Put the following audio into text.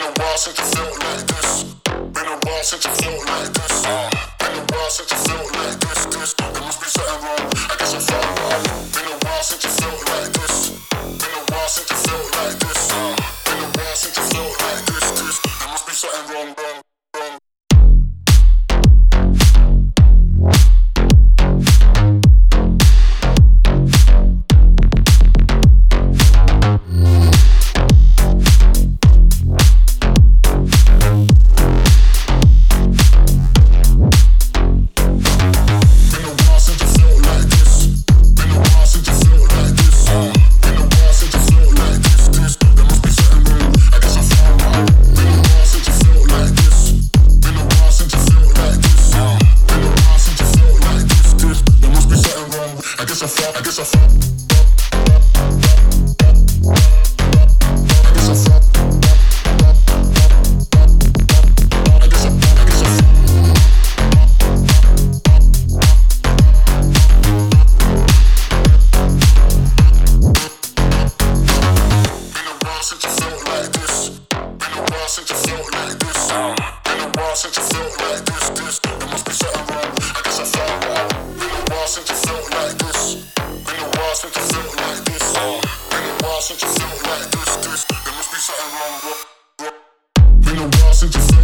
a while since you felt like this. Been a while since you felt like this. Been a while since you felt like this. There must be something wrong. I guess I found out. Been a while since you felt like this. Been a while since you felt like this. Been a while since you felt like this. There must be something wrong. I guess I felt. Since you felt like this, there must be something wrong. I guess I found out. Been a while since you felt like this. Been a while since you felt like this. Been a while since you felt like this. There must be something wrong. Been a while since you felt